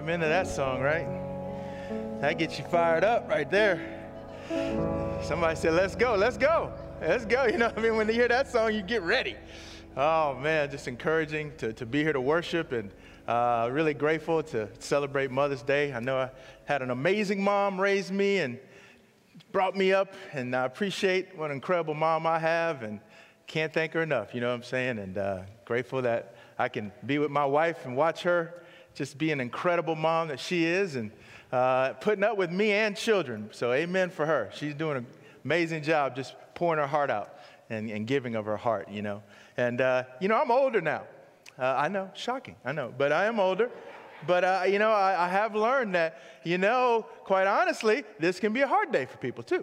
into that song, right? That gets you fired up right there. Somebody said, let's go, let's go, let's go. You know what I mean? When you hear that song, you get ready. Oh, man, just encouraging to be here to worship, and really grateful to celebrate Mother's Day. I know I had an amazing mom raise me and brought me up, and I appreciate what an incredible mom I have, and can't thank her enough, you know what I'm saying? And grateful that I can be with my wife and watch her just be an incredible mom that she is, and putting up with me and children. So amen for her. She's doing an amazing job just pouring her heart out and giving of her heart, you know. And, I'm older now. I know, shocking, I know, but I am older. But, I have learned that, quite honestly, this can be a hard day for people too.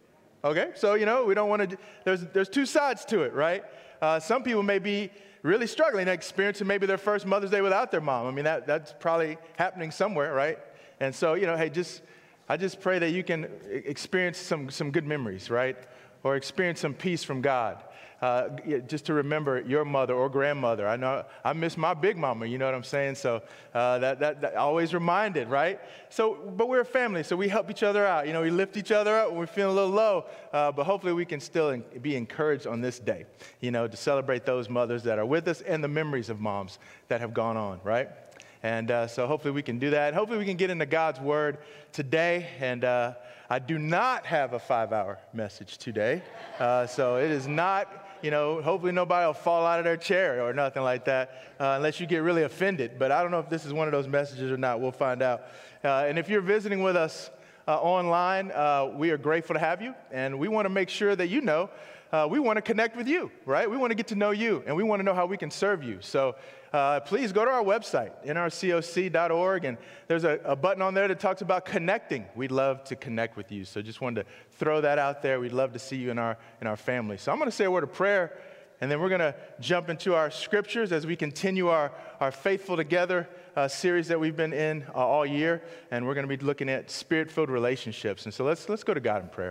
Okay, so, we don't want to, there's two sides to it, right? Some people may be really struggling, experiencing maybe their first Mother's Day without their mom. I mean, that's probably happening somewhere, right? And so, hey, I just pray that you can experience some good memories, right? Or experience some peace from God. Just to remember your mother or grandmother. I know I miss my big mama, you know what I'm saying? So that always reminded, right? So, but we're a family, so we help each other out. We lift each other up when we're feeling a little low, but hopefully we can still be encouraged on this day, to celebrate those mothers that are with us and the memories of moms that have gone on, right? And so hopefully we can do that. Hopefully we can get into God's Word today. And I do not have a 5-hour message today. So it is not, hopefully nobody will fall out of their chair or nothing like that, unless you get really offended. But I don't know if this is one of those messages or not. We'll find out. And if you're visiting with us online, we are grateful to have you. And we want to make sure that we want to connect with you, right? We want to get to know you, and we want to know how we can serve you. So please go to our website, nrcoc.org, and there's a button on there that talks about connecting. We'd love to connect with you. So just wanted to throw that out there. We'd love to see you in our family. So I'm going to say a word of prayer, and then we're going to jump into our scriptures as we continue our Faithful Together series that we've been in all year, and we're going to be looking at spirit-filled relationships. And so let's go to God in prayer.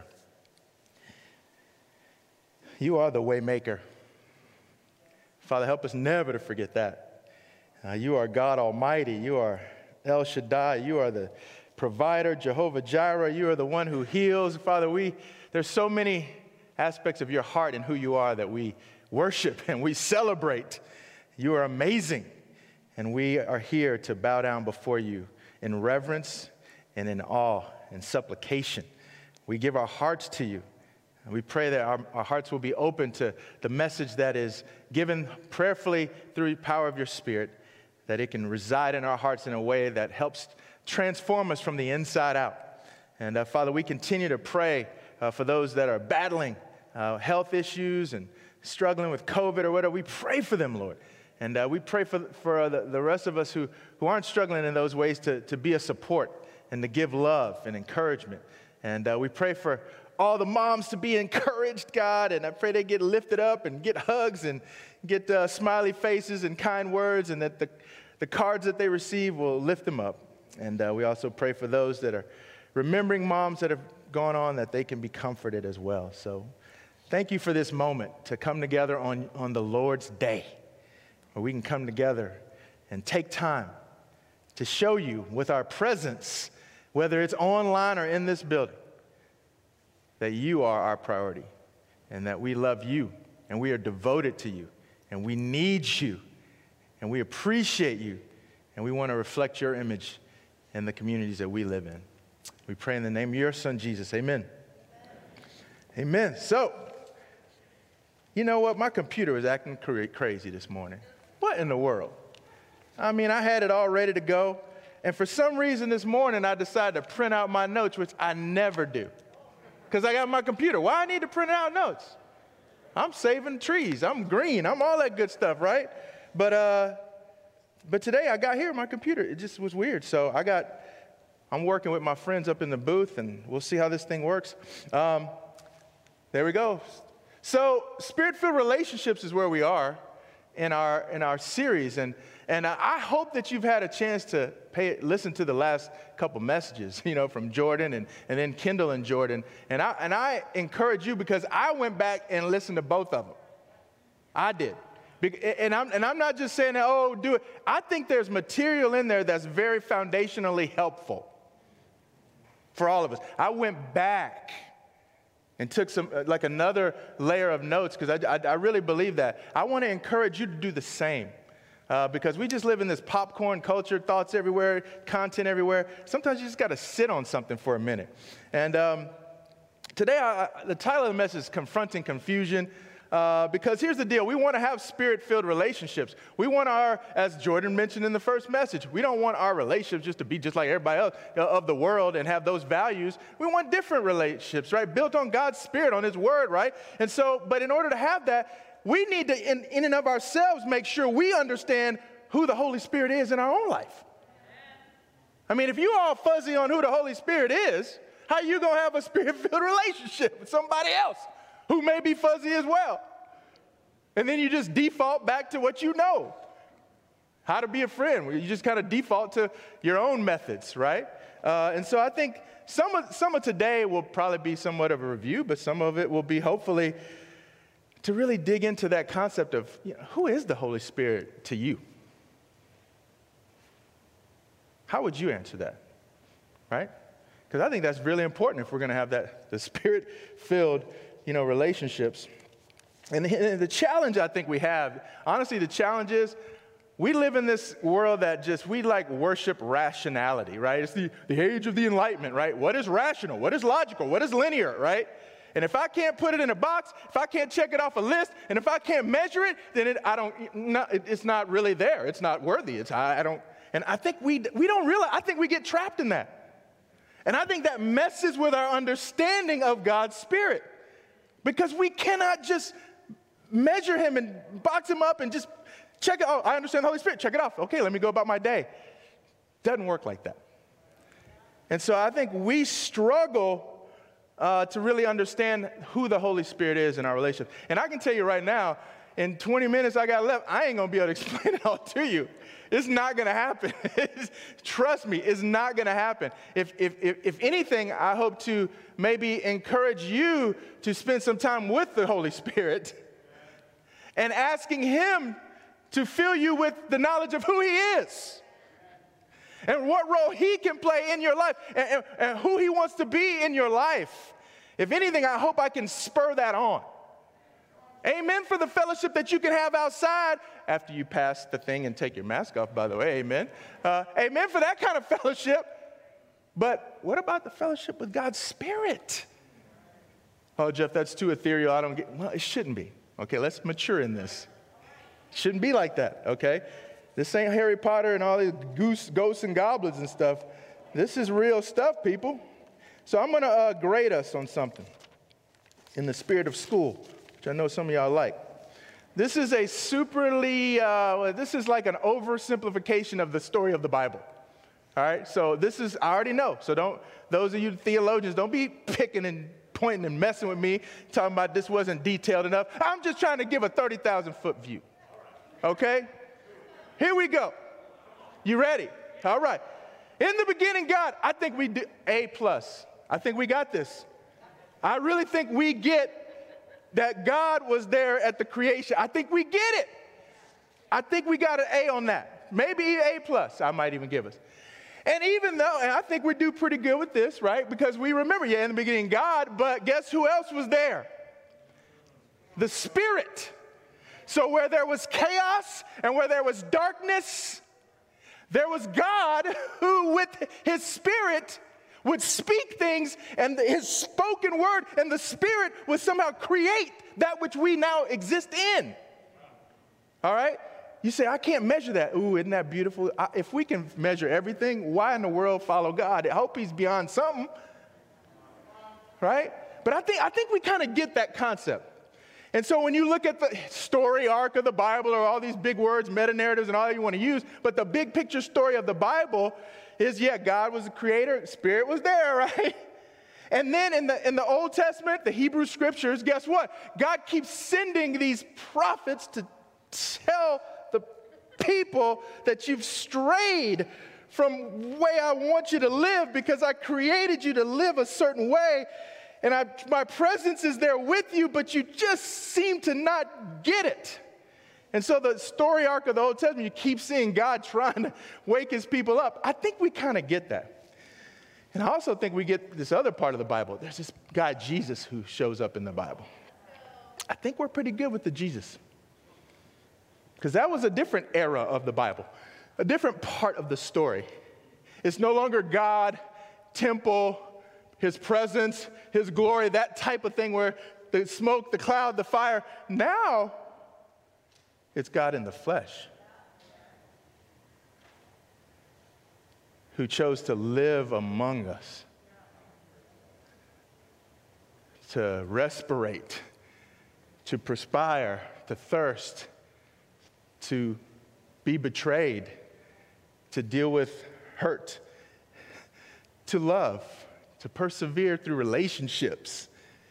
You are the way maker. Father, help us never to forget that. You are God Almighty. You are El Shaddai. You are the provider, Jehovah Jireh. You are the one who heals. Father, there's so many aspects of your heart and who you are that we worship and we celebrate. You are amazing. And we are here to bow down before you in reverence and in awe and supplication. We give our hearts to you. And we pray that our hearts will be open to the message that is given prayerfully through the power of your Spirit, that it can reside in our hearts in a way that helps transform us from the inside out. And Father, we continue to pray for those that are battling health issues and struggling with COVID or whatever. We pray for them, Lord. And we pray for the rest of us who aren't struggling in those ways to be a support and to give love and encouragement. And we pray for all the moms to be encouraged, God, and I pray they get lifted up and get hugs and get smiley faces and kind words, and that the cards that they receive will lift them up. And we also pray for those that are remembering moms that have gone on, that they can be comforted as well. So thank you for this moment to come together on the Lord's Day, where we can come together and take time to show you with our presence, whether it's online or in this building, that you are our priority and that we love you and we are devoted to you and we need you and we appreciate you and we want to reflect your image in the communities that we live in. We pray in the name of your Son, Jesus. Amen. Amen. So, you know what? My computer was acting crazy this morning. What in the world? I mean, I had it all ready to go, and for some reason this morning I decided to print out my notes, which I never do. Because I got my computer. Why I need to print out notes? I'm saving trees. I'm green. I'm all that good stuff, right? But today I got here my computer. It just was weird. So I'm working with my friends up in the booth, and we'll see how this thing works. There we go. So spirit-filled relationships is where we are in our series, and I hope that you've had a chance to listen to the last couple messages, from Jordan and then Kendall and Jordan, and I encourage you, because I went back and listened to both of them. I did. And I'm not just saying that, oh, do it. I think there's material in there that's very foundationally helpful for all of us. I went back and took some, like another layer of notes because I really believe that. I want to encourage you to do the same because we just live in this popcorn culture, thoughts everywhere, content everywhere. Sometimes you just got to sit on something for a minute. And today, the title of the message is Confronting Confusion. Because here's the deal. We want to have spirit-filled relationships. We want as Jordan mentioned in the first message, we don't want our relationships just to be just like everybody else of the world and have those values. We want different relationships, right? Built on God's Spirit, on His Word, right? And so, but in order to have that, we need to, in and of ourselves, make sure we understand who the Holy Spirit is in our own life. I mean, if you all fuzzy on who the Holy Spirit is, how are you going to have a spirit-filled relationship with somebody else who may be fuzzy as well? And then you just default back to what you know. How to be a friend. You just kind of default to your own methods, right? And so I think some of today will probably be somewhat of a review, but some of it will be hopefully to really dig into that concept of, who is the Holy Spirit to you? How would you answer that, right? Because I think that's really important if we're going to have the Spirit-filled relationships. And the challenge I think we have, honestly, the challenge is we live in this world that we like worship rationality, right? It's the age of the Enlightenment, right? What is rational? What is logical? What is linear, right? And if I can't put it in a box, if I can't check it off a list, and if I can't measure it, then it's not really there. It's not worthy. And I think we don't realize, I think we get trapped in that. And I think that messes with our understanding of God's Spirit. Because we cannot just measure Him and box Him up and just check it. Oh, I understand the Holy Spirit. Check it off. Okay, let me go about my day. Doesn't work like that. And so I think we struggle to really understand who the Holy Spirit is in our relationship. And I can tell you right now, in 20 minutes I got left, I ain't going to be able to explain it all to you. It's not going to happen. Trust me, it's not going to happen. If anything, I hope to maybe encourage you to spend some time with the Holy Spirit and asking Him to fill you with the knowledge of who He is and what role He can play in your life and who He wants to be in your life. If anything, I hope I can spur that on. Amen for the fellowship that you can have outside after you pass the thing and take your mask off, by the way, amen. Amen for that kind of fellowship. But what about the fellowship with God's Spirit? Oh, Jeff, that's too ethereal. Well, it shouldn't be. Okay, let's mature in this. It shouldn't be like that, okay? This ain't Harry Potter and all these ghosts and goblins and stuff. This is real stuff, people. So I'm going to grade us on something in the spirit of school, which I know some of y'all like. This is this is like an oversimplification of the story of the Bible. All right, so I already know. So those of you theologians, don't be picking and pointing and messing with me, talking about this wasn't detailed enough. I'm just trying to give a 30,000-foot view. Okay? Here we go. You ready? All right. In the beginning, God, I think we did A+. I think we got this. I really think we get that God was there at the creation. I think we get it. I think we got an A on that. Maybe A+, I might even give us. And even though, and I think we do pretty good with this, right? Because we remember, in the beginning, God, but guess who else was there? The Spirit. So where there was chaos and where there was darkness, there was God who, with His Spirit, would speak things, and His spoken word and the Spirit would somehow create that which we now exist in. All right? You say, I can't measure that. Ooh, isn't that beautiful? If we can measure everything, why in the world follow God? I hope He's beyond something. Right? But I think we kind of get that concept. And so when you look at the story arc of the Bible, or all these big words, meta-narratives, and all you want to use, but the big picture story of the Bible is, God was the creator, Spirit was there, right? And then in the Old Testament, the Hebrew Scriptures, guess what? God keeps sending these prophets to tell the people that you've strayed from the way I want you to live, because I created you to live a certain way, and my presence is there with you, but you just seem to not get it. And so the story arc of the Old Testament, you keep seeing God trying to wake his people up. I think we kind of get that. And I also think we get this other part of the Bible. There's this guy, Jesus, who shows up in the Bible. I think we're pretty good with the Jesus. Because that was a different era of the Bible, a different part of the story. It's no longer God, temple, his presence, his glory, that type of thing where the smoke, the cloud, the fire. Now, it's God in the flesh who chose to live among us, to respirate, to perspire, to thirst, to be betrayed, to deal with hurt, to love, to persevere through relationships.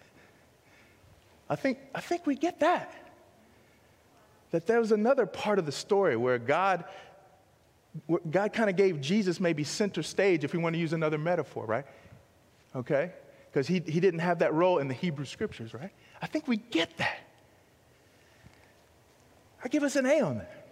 I think we get that. That there was another part of the story where God kind of gave Jesus maybe center stage, if we want to use another metaphor, right? Okay? Because he didn't have that role in the Hebrew scriptures, right? I think we get that. I give us an A on that.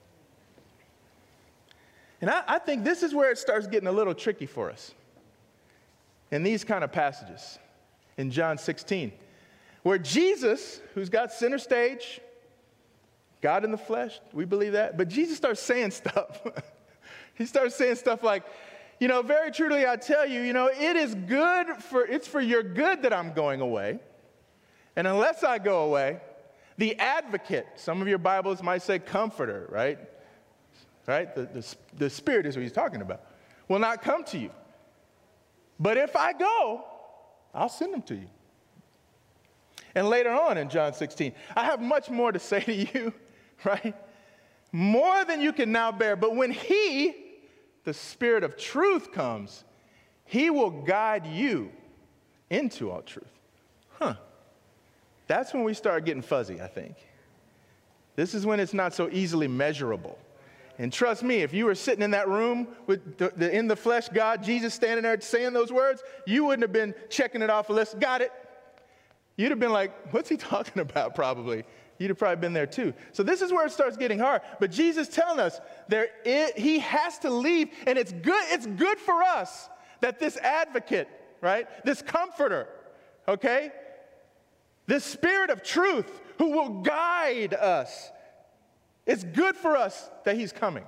And I think this is where it starts getting a little tricky for us. In these kind of passages, in John 16, where Jesus, who's got center stage, God in the flesh, we believe that, but Jesus starts saying stuff. He starts saying stuff like, very truly I tell you, it's for your good that I'm going away. And unless I go away, the advocate, some of your Bibles might say comforter, right? Right? The Spirit is what he's talking about, will not come to you. But if I go, I'll send him to you. And later on in John 16, I have much more to say to you, right? More than you can now bear. But when he, the Spirit of truth, comes, he will guide you into all truth. That's when we start getting fuzzy, I think. This is when it's not so easily measurable. And trust me, if you were sitting in that room with the in the flesh God, Jesus standing there saying those words, you wouldn't have been checking it off a list. Got it. You'd have been like, what's he talking about, probably? You'd have probably been there too. So this is where it starts getting hard. But Jesus telling us he has to leave, and it's good for us that this advocate, right, this comforter, okay, this Spirit of truth who will guide us, it's good for us that he's coming.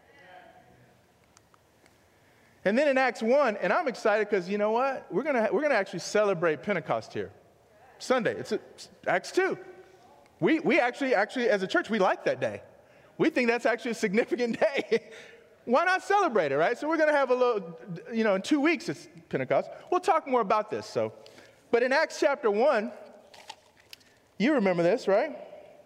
And then in Acts 1, and I'm excited because you know what? We're gonna actually celebrate Pentecost here. Sunday, it's Acts 2. We actually as a church, we like that day. We think that's actually a significant day. Why not celebrate it, right? So we're gonna have a little, in 2 weeks it's Pentecost. We'll talk more about this. But in Acts chapter 1, you remember this, right?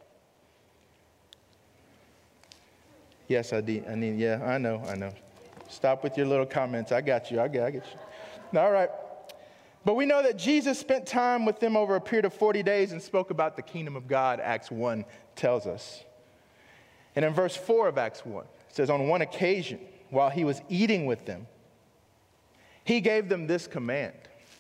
Yes, I know. Stop with your little comments. I got you. All right. But we know that Jesus spent time with them over a period of 40 days and spoke about the kingdom of God, Acts 1 tells us. And in verse 4 of Acts 1, it says, on one occasion, while he was eating with them, he gave them this command.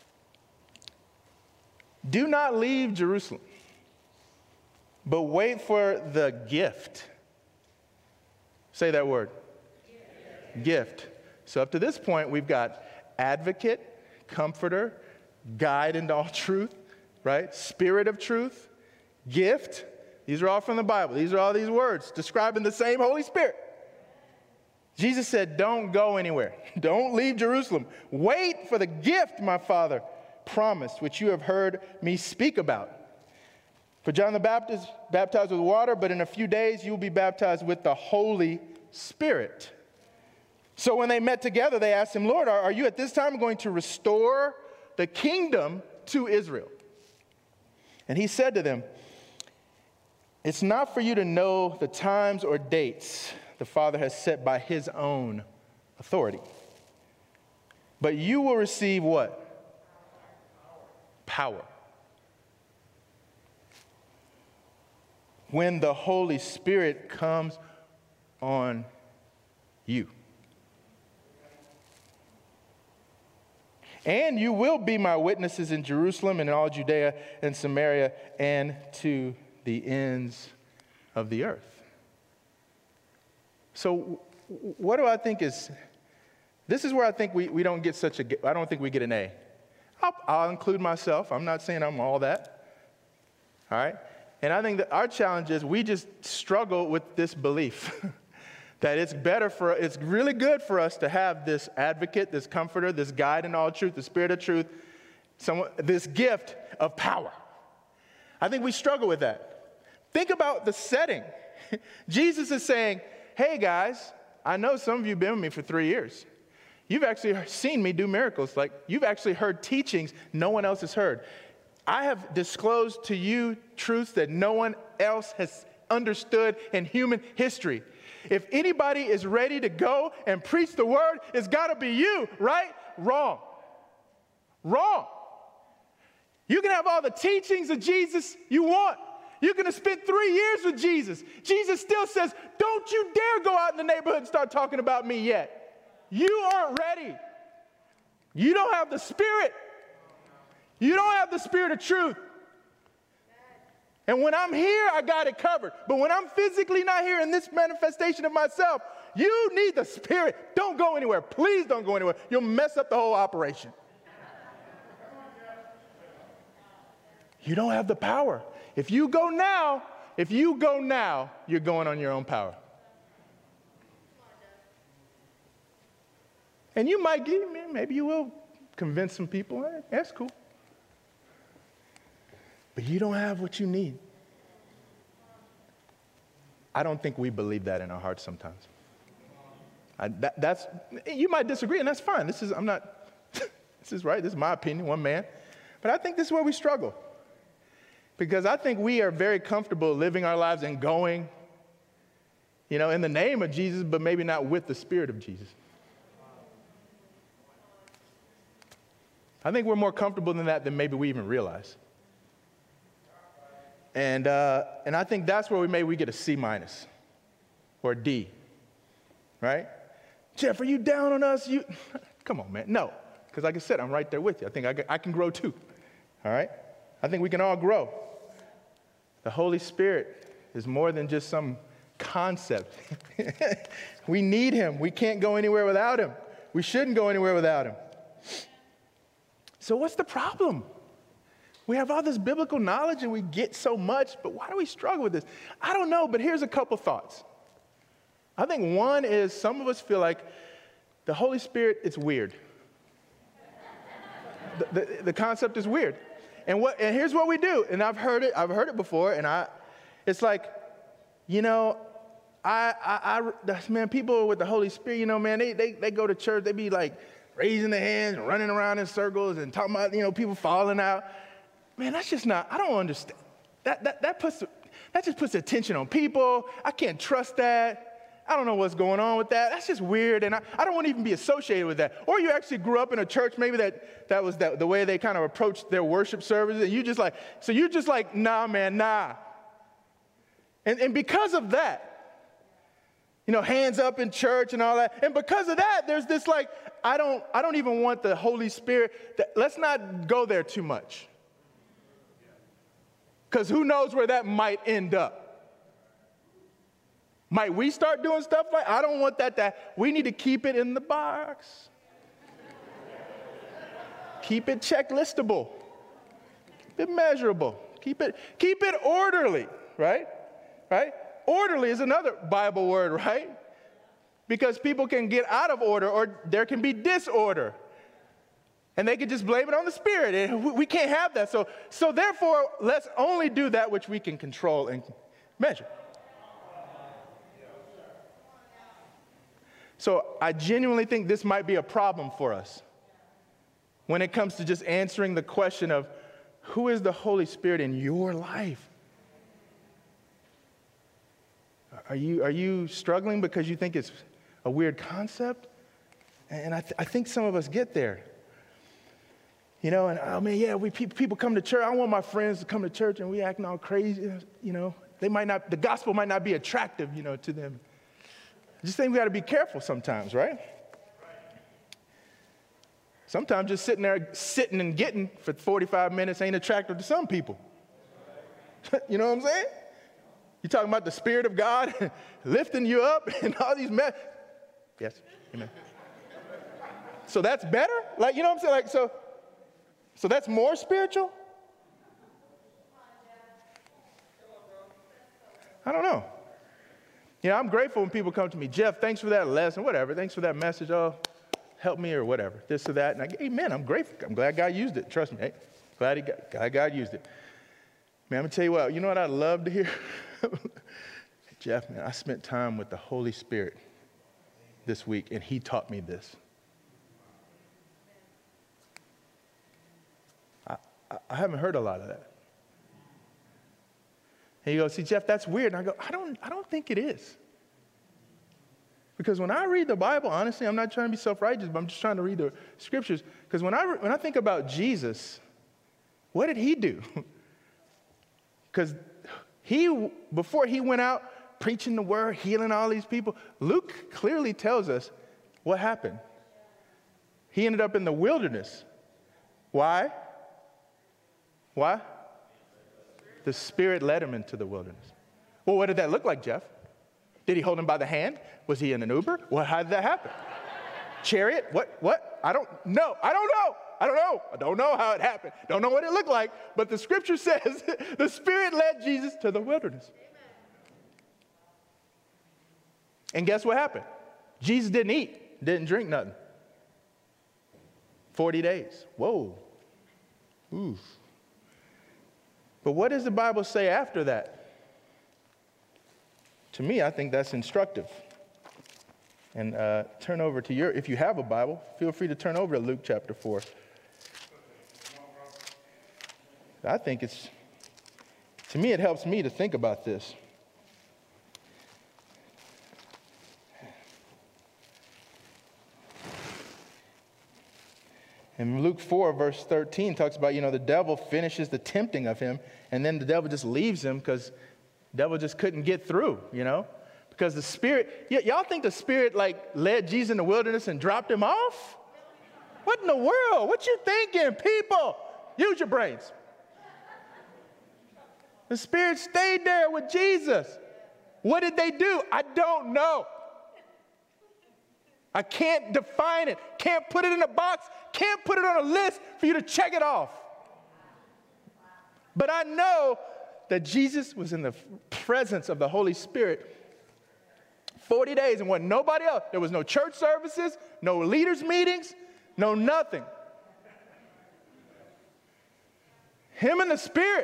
Do not leave Jerusalem, but wait for the gift. Say that word. Gift. So up to this point, we've got advocate, comforter, guide into all truth, right? Spirit of truth, gift. These are all from the Bible. These are all these words describing the same Holy Spirit. Jesus said, don't go anywhere. Don't leave Jerusalem. Wait for the gift my Father promised, which you have heard me speak about. For John the Baptist baptized with water, but in a few days you will be baptized with the Holy Spirit. So when they met together, they asked him, Lord, are you at this time going to restore the kingdom to Israel? And he said to them, it's not for you to know the times or dates the Father has set by his own authority. But you will receive what? Power. When the Holy Spirit comes on you. And you will be my witnesses in Jerusalem and in all Judea and Samaria and to the ends of the earth. So what do I think is, this is where I think we don't get I don't think we get an A. I'll include myself. I'm not saying I'm all that. All right? And I think that our challenge is we just struggle with this belief that it's really good for us to have this advocate, this comforter, this guide in all truth, the Spirit of truth, this gift of power. I think we struggle with that. Think about the setting. Jesus is saying, hey guys, I know some of you have been with me for 3 years. You've actually seen me do miracles. Like, you've actually heard teachings no one else has heard. I have disclosed to you truths that no one else has understood in human history. If anybody is ready to go and preach the word, it's got to be you, right? Wrong. Wrong. You can have all the teachings of Jesus you want. You're going to spend 3 years with Jesus. Jesus still says, don't you dare go out in the neighborhood and start talking about me yet. You aren't ready. You don't have the Spirit. You don't have the Spirit of truth. And when I'm here, I got it covered. But when I'm physically not here in this manifestation of myself, you need the Spirit. Don't go anywhere. Please don't go anywhere. You'll mess up the whole operation. You don't have the power. If you go now, you're going on your own power. And you might maybe you will convince some people. That's cool. But you don't have what you need. I don't think we believe that in our hearts sometimes. You might disagree, and that's fine. This is right. This is my opinion, one man. But I think this is where we struggle. Because I think we are very comfortable living our lives and going, in the name of Jesus, but maybe not with the Spirit of Jesus. I think we're more comfortable than that than maybe we even realize. And I think that's where we get a C- or a D, right? Jeff, are you down on us? Come on, man. No, because like I said, I'm right there with you. I think I can grow too, all right? I think we can all grow. The Holy Spirit is more than just some concept. We need him. We can't go anywhere without him. We shouldn't go anywhere without him. So what's the problem? We have all this biblical knowledge and we get so much, but why do we struggle with this? I don't know, but here's a couple thoughts. I think one is some of us feel like the Holy Spirit, it's weird. The concept is weird. And here's what we do, and I've heard it before, and it's like, man, people with the Holy Spirit, man, they go to church, they be like raising their hands, running around in circles, and talking about, people falling out. Man, that's just not, I don't understand. That just puts attention on people. I can't trust that. I don't know what's going on with that. That's just weird, and I don't want to even be associated with that. Or you actually grew up in a church, maybe that was the way they kind of approached their worship services, and you're just like, nah, man, nah. And because of that, hands up in church and all that, and because of that, there's this like, I don't even want the Holy Spirit. Let's not go there too much. Because who knows where that might end up. Might we start doing stuff like, I don't want that, we need to keep it in the box. Keep it checklistable. Keep it measurable. Keep it orderly, right? Right? Orderly is another Bible word, right? Because people can get out of order or there can be disorder. And they can just blame it on the Spirit. And we can't have that. So therefore, let's only do that which we can control and measure. So I genuinely think this might be a problem for us when it comes to just answering the question of who is the Holy Spirit in your life? Are you struggling because you think it's a weird concept? And I think some of us get there. People come to church. I want my friends to come to church and we acting all crazy. The gospel might not be attractive, to them. I just think we got to be careful sometimes, right? Sometimes just sitting and getting for 45 minutes ain't attractive to some people. You know what I'm saying? You talking about the Spirit of God lifting you up and all these Yes, amen. So that's better? Like, you know what I'm saying? Like, so that's more spiritual? I don't know. You know, I'm grateful when people come to me, Jeff, thanks for that lesson, whatever. Thanks for that message. Oh, help me or whatever, this or that. And amen, I'm grateful. I'm glad God used it. Trust me. Hey, glad God used it. Man, I'm going to tell you what. You know what I'd love to hear? Jeff, man, I spent time with the Holy Spirit this week, and he taught me this. I haven't heard a lot of that. And you go, see, Jeff, that's weird. And I go, I don't think it is. Because when I read the Bible, honestly, I'm not trying to be self-righteous, but I'm just trying to read the scriptures. Because when I think about Jesus, what did he do? Because before he went out preaching the word, healing all these people, Luke clearly tells us what happened. He ended up in the wilderness. Why? Why? The Spirit led him into the wilderness. Well, what did that look like, Jeff? Did he hold him by the hand? Was he in an Uber? Well, how did that happen? Chariot? What? I don't know. I don't know how it happened. Don't know what it looked like. But the scripture says the Spirit led Jesus to the wilderness. And guess what happened? Jesus didn't eat, didn't drink nothing. 40 days. Whoa. Oof. But what does the Bible say after that? To me, I think that's instructive. And turn over to if you have a Bible, feel free to turn over to Luke chapter 4. I think to me, it helps me to think about this. And Luke 4, verse 13 talks about, the devil finishes the tempting of him, and then the devil just leaves him because the devil just couldn't get through, Because the Spirit, y'all think the Spirit led Jesus in the wilderness and dropped him off? What in the world? What you thinking, people? Use your brains. The Spirit stayed there with Jesus. What did they do? I don't know. I can't define it. Can't put it in a box. Can't put it on a list for you to check it off. But I know that Jesus was in the presence of the Holy Spirit 40 days and wasn't nobody else. There was no church services, no leaders meetings, no nothing. Him and the Spirit.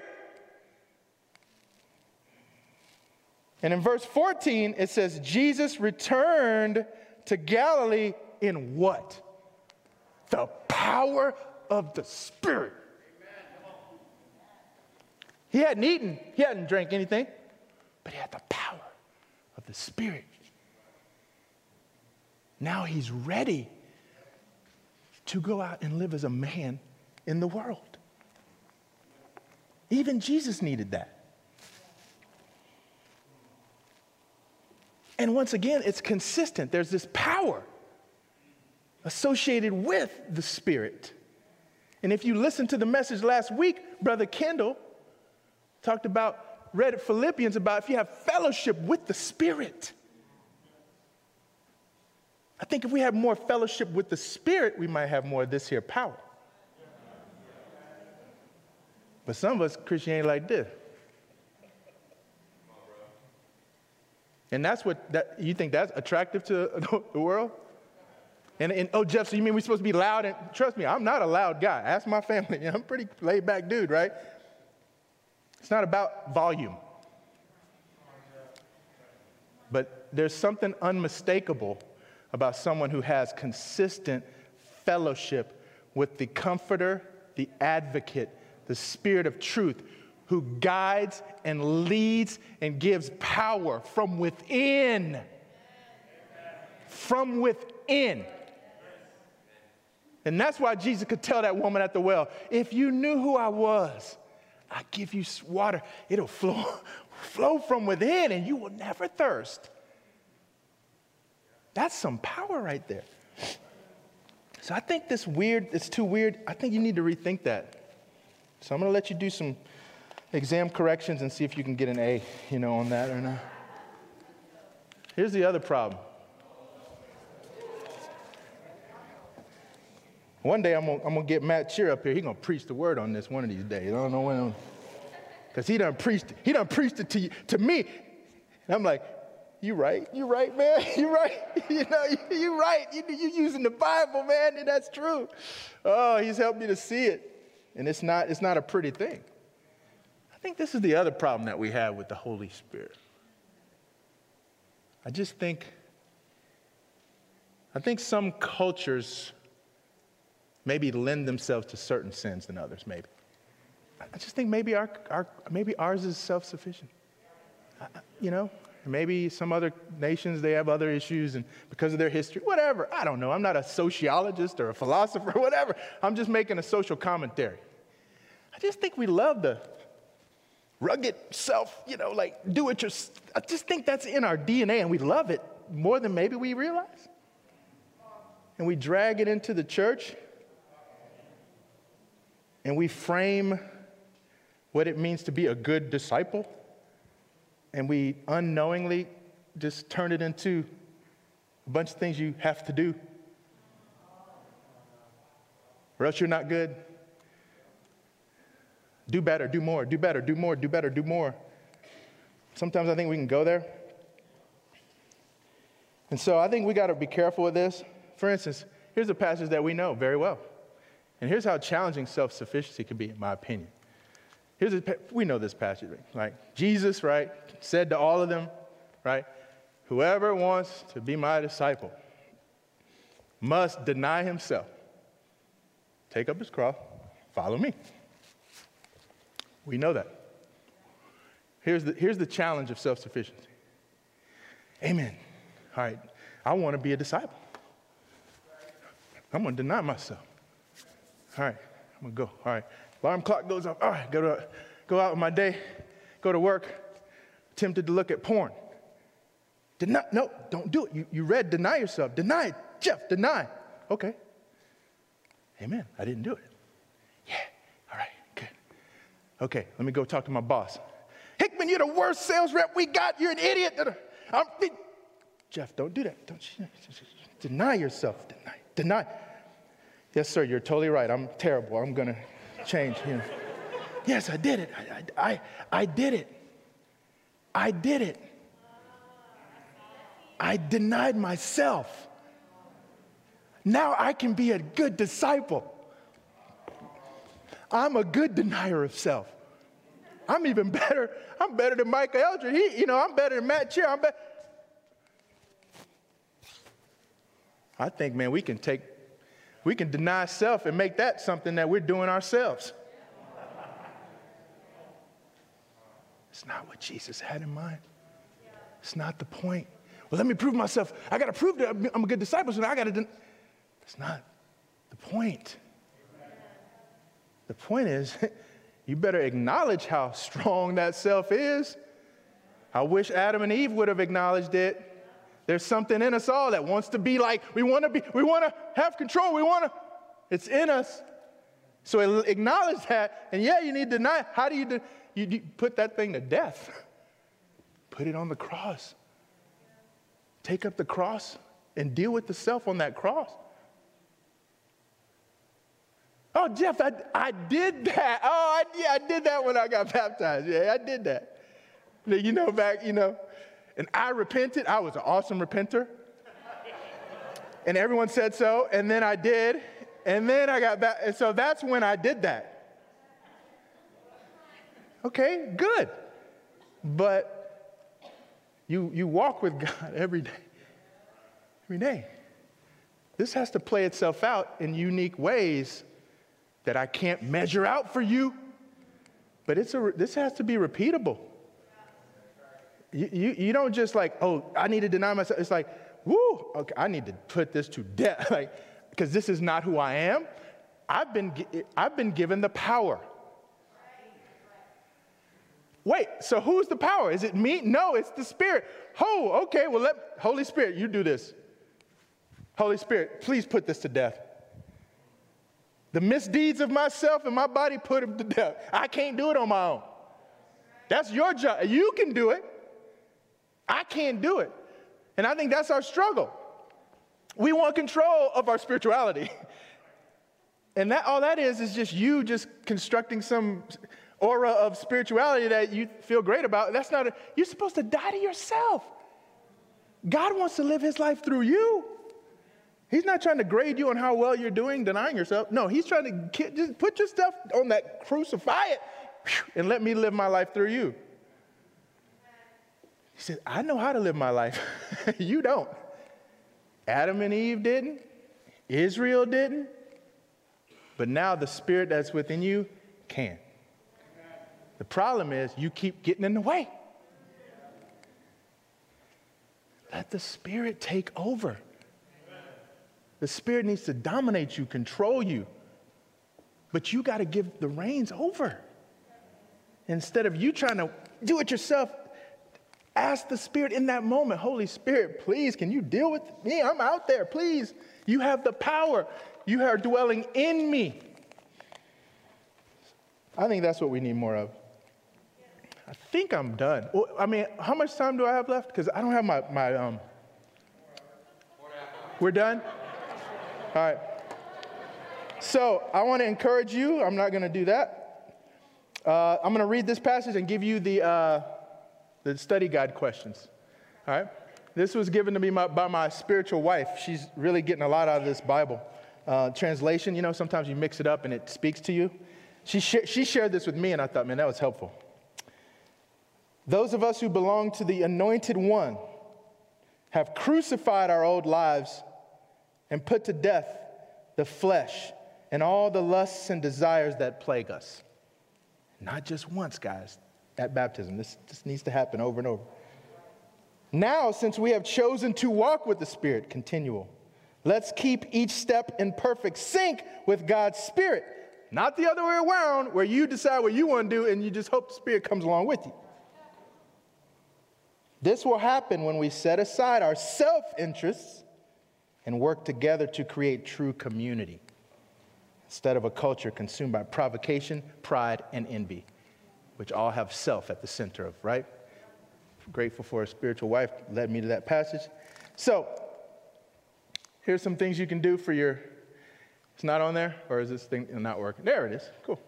And in verse 14, it says, Jesus returned to Galilee in what? The power of the Spirit. He hadn't eaten, he hadn't drank anything, but he had the power of the Spirit. Now he's ready to go out and live as a man in the world. Even Jesus needed that. And once again, it's consistent. There's this power associated with the Spirit. And if you listen to the message last week, Brother Kendall read Philippians about if you have fellowship with the Spirit. I think if we have more fellowship with the Spirit, we might have more of this here power. But some of us, Christianity like this. And that's you think that's attractive to the world? And oh, Jeff, so you mean we're supposed to be loud? And trust me, I'm not a loud guy. Ask my family. I'm a pretty laid back dude, right? It's not about volume. But there's something unmistakable about someone who has consistent fellowship with the Comforter, the Advocate, the Spirit of truth, who guides and leads and gives power from within. From within. And that's why Jesus could tell that woman at the well, if you knew who I was, I'll give you water. It'll flow from within and you will never thirst. That's some power right there. So I think it's too weird. I think you need to rethink that. So I'm going to let you do some exam corrections and see if you can get an A, on that or not. Here's the other problem. One day I'm gonna get Matt Cheer up here. He's gonna preach the word on this one of these days. I don't know when, because he done preached it to me. And I'm like, you right, man, you right. You right. You using the Bible, man, and that's true. Oh, he's helped me to see it. And it's not a pretty thing. I think this is the other problem that we have with the Holy Spirit. I think some cultures maybe lend themselves to certain sins than others, maybe. I just think maybe ours is self-sufficient. Maybe some other nations, they have other issues, and because of their history, whatever. I don't know. I'm not a sociologist or a philosopher or whatever. I'm just making a social commentary. I just think we love the rugged self, do it yourself. I just think that's in our DNA, and we love it more than maybe we realize. And we drag it into the church, and we frame what it means to be a good disciple, and we unknowingly just turn it into a bunch of things you have to do, or else you're not good. Do better, do more, do better, do more, do better, do more. Sometimes I think we can go there. And so I think we got to be careful with this. For instance, here's a passage that we know very well. And here's how challenging self-sufficiency can be, in my opinion. We know this passage, right? Jesus, right, said to all of them, right, whoever wants to be my disciple must deny himself, take up his cross, follow me. We know that. Here's the challenge of self-sufficiency. Amen. All right, I want to be a disciple. I'm going to deny myself. All right, I'm going to go. All right, alarm clock goes off. All right, go out with my day, go to work, tempted to look at porn. No, don't do it. You read deny yourself. Deny it, Jeff, deny. Okay. Amen, I didn't do it. Yeah, all right, good. Okay, let me go talk to my boss. Hickman, you're the worst sales rep we got. You're an idiot. Jeff, don't do that. Don't deny yourself. Deny. Yes, sir, you're totally right. I'm terrible. I'm going to change. Yes, I did it. I did it. I did it. I denied myself. Now I can be a good disciple. I'm a good denier of self. I'm even better. I'm better than Michael Eldred. I'm better than Matt Cheer. I think, man, we can deny self and make that something that we're doing ourselves. It's not what Jesus had in mind. It's not the point. Well, let me prove myself. I got to prove that I'm a good disciple, so now I got to. It's not the point. The point is, you better acknowledge how strong that self is. I wish Adam and Eve would have acknowledged it. There's something in us all that wants to be like, we want to have control, it's in us. So acknowledge that, and yeah, you need to deny. How do you put that thing to death? Put it on the cross. Take up the cross and deal with the self on that cross. Oh, Jeff, I did that. Oh, I did that when I got baptized. Yeah, I did that. And I repented. I was an awesome repenter. And everyone said so. And then I did. And then I got back. And so that's when I did that. Okay, good. But you walk with God every day. Every day. This has to play itself out in unique ways that I can't measure out for you. But this has to be repeatable. You don't just I need to deny myself. It's like, whoo, okay, I need to put this to death, because this is not who I am. I've been given the power. Wait, so who's the power? Is it me? No, it's the Spirit. Oh, okay, well, Holy Spirit, you do this. Holy Spirit, please put this to death. The misdeeds of myself and my body, put them to death. I can't do it on my own. That's your job. You can do it. I can't do it. And I think that's our struggle. We want control of our spirituality. And all that is just you just constructing some aura of spirituality that you feel great about. That's not, you're supposed to die to yourself. God wants to live his life through you. He's not trying to grade you on how well you're doing, denying yourself. No, he's trying to just put your stuff on that, crucify it, and let me live my life through you. He said, I know how to live my life. You don't. Adam and Eve didn't. Israel didn't. But now the spirit that's within you can. The problem is you keep getting in the way. Let the spirit take over. The spirit needs to dominate you, control you. But you got to give the reins over. Instead of you trying to do it yourself, ask the spirit in that moment, Holy Spirit, please, can you deal with me? I'm out there, please. You have the power. You are dwelling in me. I think that's what we need more of. I think I'm done. Well, I mean, how much time do I have left? Because I don't have my We're done? All right. So I want to encourage you. I'm not going to do that. I'm going to read this passage and give you the study guide questions. All right. This was given to me by my spiritual wife. She's really getting a lot out of this Bible. Translation, you know, sometimes you mix it up and it speaks to you. She shared this with me, and I thought, man, that was helpful. Those of us who belong to the Anointed One have crucified our old lives and put to death the flesh and all the lusts and desires that plague us. Not just once, guys, at baptism. This needs to happen over and over. Now, since we have chosen to walk with the Spirit, continual, let's keep each step in perfect sync with God's Spirit. Not the other way around, where you decide what you want to do and you just hope the Spirit comes along with you. This will happen when we set aside our self-interests and work together to create true community, instead of a culture consumed by provocation, pride, and envy, which all have self at the center of, right? Grateful for a spiritual wife led me to that passage. So, here's some things you can do for your, it's not on there? Or is this thing not working? There it is. Cool.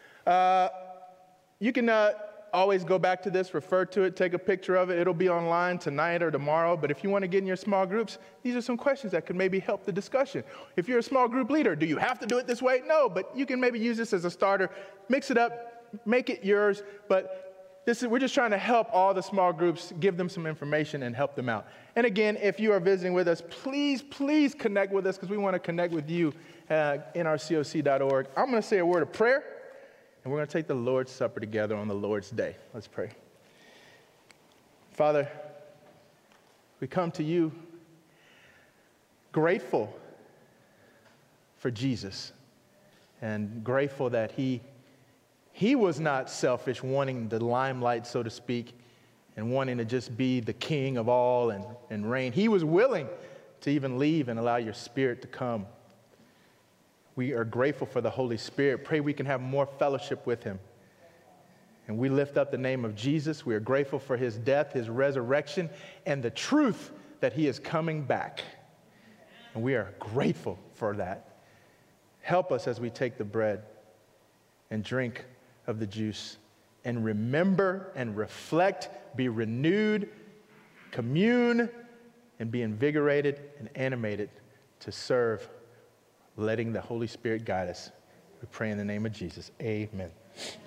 You can always go back to this, refer to it, take a picture of it. It'll be online tonight or tomorrow. But if you want to get in your small groups, these are some questions that could maybe help the discussion. If you're a small group leader, do you have to do it this way? No, but you can maybe use this as a starter. Mix it up, make it yours. But we're just trying to help all the small groups, give them some information and help them out. And again, if you are visiting with us, please connect with us, because we want to connect with you nrcoc.org. I'm going to say a word of prayer, and we're going to take the Lord's Supper together on the Lord's Day. Let's pray. Father, we come to you grateful for Jesus, and grateful that he was not selfish, wanting the limelight, so to speak, and wanting to just be the king of all and reign. He was willing to even leave and allow your Spirit to come. We are grateful for the Holy Spirit. Pray we can have more fellowship with him. And we lift up the name of Jesus. We are grateful for his death, his resurrection, and the truth that he is coming back. And we are grateful for that. Help us as we take the bread and drink of the juice, and remember and reflect, be renewed, commune, and be invigorated and animated to serve, letting the Holy Spirit guide us. We pray in the name of Jesus. Amen.